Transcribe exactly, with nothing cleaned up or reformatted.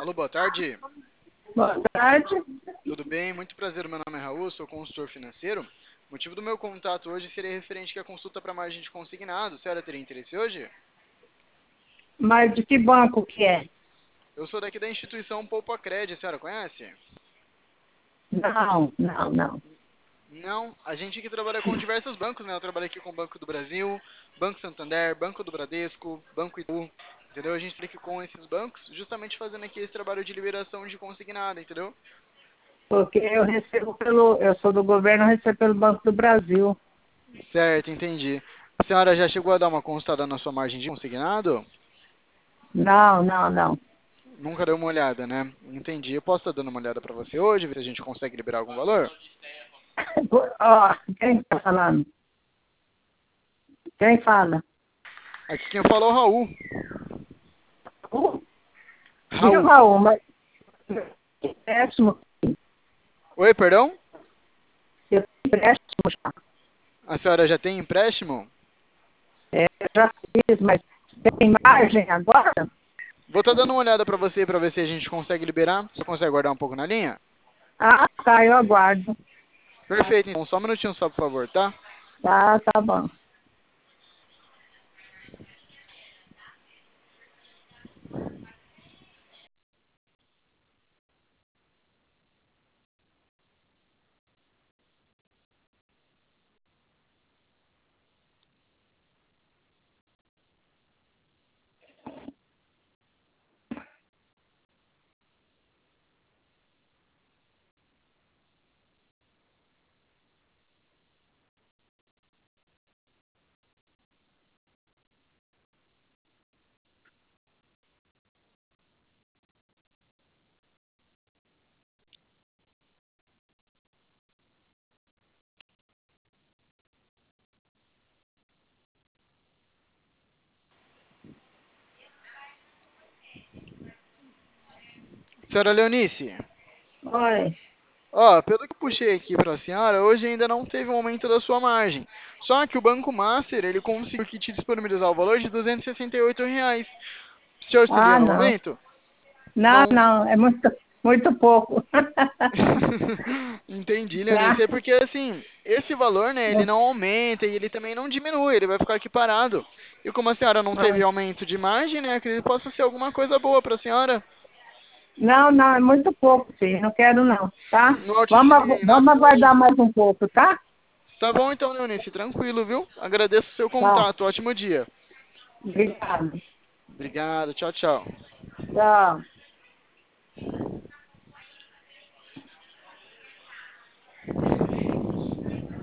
Alô, boa tarde. Boa tarde. Tudo bem? Muito prazer, meu nome é Raul, sou consultor financeiro. O motivo do meu contato hoje seria referente à consulta para margem de consignado. A senhora teria interesse hoje? Mas de que banco que é? Eu sou daqui da instituição Poupa Cred, a senhora conhece? Não, não, não. Não, a gente aqui trabalha com diversos bancos, né? Eu trabalho aqui com o Banco do Brasil, Banco Santander, Banco do Bradesco, Banco Itaú, entendeu? A gente trabalha aqui com esses bancos, justamente fazendo aqui esse trabalho de liberação de consignado, entendeu? Porque eu recebo pelo, eu sou do governo, eu recebo pelo Banco do Brasil. Certo, entendi. A senhora já chegou a dar uma consultada na sua margem de consignado? Não, não, não. Nunca deu uma olhada, né? Entendi. Eu posso estar dando uma olhada para você hoje, ver se a gente consegue liberar algum valor? Ó, quem está falando? Quem fala? Aqui quem falou é o Raul. Uh, Viu, Raul. Raul, mas empréstimo, Oi, perdão? eu tenho empréstimo já. A senhora já tem empréstimo? É, eu já fiz, mas tem margem agora? Vou estar dando uma olhada para você para ver se a gente consegue liberar. Você consegue aguardar um pouco na linha? Ah, tá, eu aguardo. Perfeito, então só um minutinho só, por favor, tá? Tá, tá bom. Senhora Leonice, Oi. ó, pelo que eu puxei aqui para a senhora, hoje ainda não teve um aumento da sua margem. Só que o Banco Master, ele conseguiu aqui te disponibilizar o valor de duzentos e sessenta e oito reais. O senhor seria Ah, no não. momento? Não, Não. não, é muito, muito pouco. Entendi, Tá? Leonice. É porque, assim, esse valor, né, ele não aumenta e ele também não diminui, ele vai ficar aqui parado. E como a senhora não teve aumento de margem, né, acredito que possa ser alguma coisa boa para a senhora. Não, não, é muito pouco, filho. Não quero não, tá? Não Vamos, agu- utilizei nada vamos hoje. aguardar mais um pouco, tá? Tá bom então, Leonice, tranquilo, viu? Agradeço o seu Tá. contato, ótimo dia. Obrigada. Obrigado, tchau, tchau. Tchau.